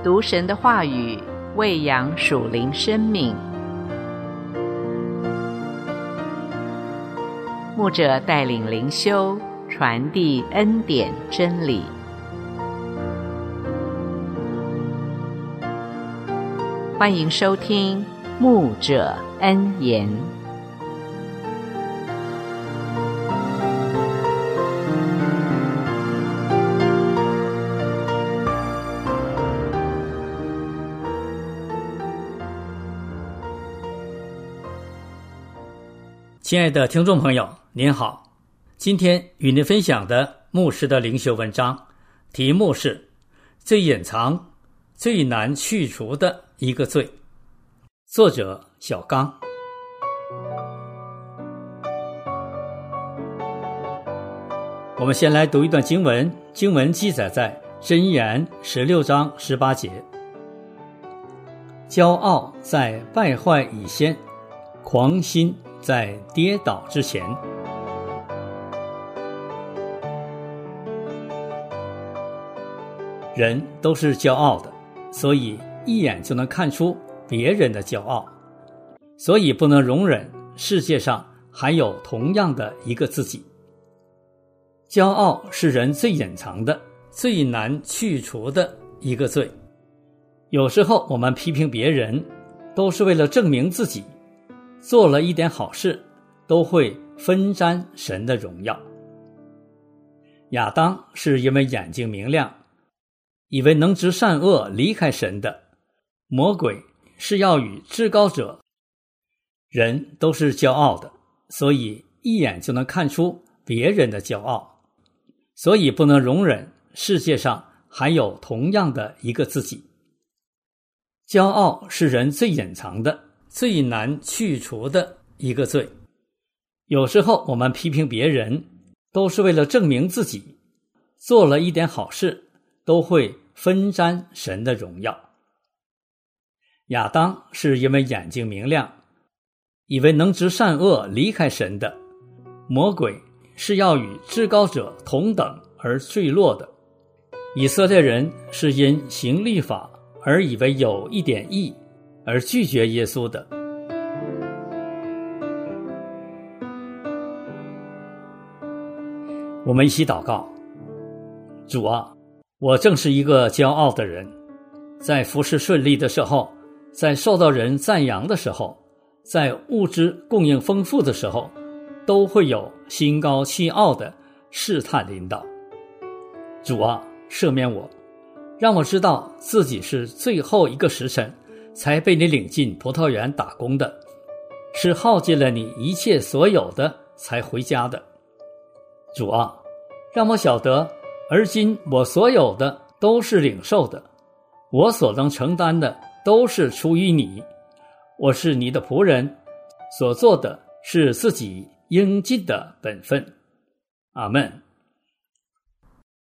读神的话语，喂养属灵生命。牧者带领灵修，传递恩典真理。欢迎收听牧者恩言。 亲爱的听众朋友，您好，今天与您分享的牧师的灵修文章，题目是最隐藏、最难去除的一个罪，作者小刚。我们先来读一段经文，经文记载在箴言16章18节。骄傲在败坏以先，狂心在跌倒之前。人都是骄傲的，所以一眼就能看出别人的骄傲，所以不能容忍世界上还有同样的一个自己。骄傲是人最隐藏的、最难去除的一个罪。有时候我们批评别人，都是为了证明自己，做了一点好事，都会分沾神的荣耀。亚当是因为眼睛明亮，以为能知善恶，离开神的。魔鬼是要与至高者。人都是骄傲的，所以一眼就能看出别人的骄傲，所以不能容忍世界上还有同样的一个自己。骄傲是人最隐藏的、最难去除的一个罪。有时候我们批评别人，都是为了证明自己，做了一点好事，都会分沾神的荣耀。亚当是因为眼睛明亮，以为能知善恶，离开神的。魔鬼是要与至高者同等而坠落的。以色列人是因行律法而以为有一点义而拒绝耶稣的。我们一起祷告。主啊，我正是一个骄傲的人，在服事顺利的时候，在受到人赞扬的时候，在物质供应丰富的时候，都会有心高气傲的试探临到。主啊，赦免我，让我知道自己是最后一个时辰才被你领进葡萄园打工的，是耗尽了你一切所有的才回家的。主啊，让我晓得而今我所有的都是领受的，我所能承担的都是出于你，我是你的仆人，所做的是自己应尽的本分。阿们。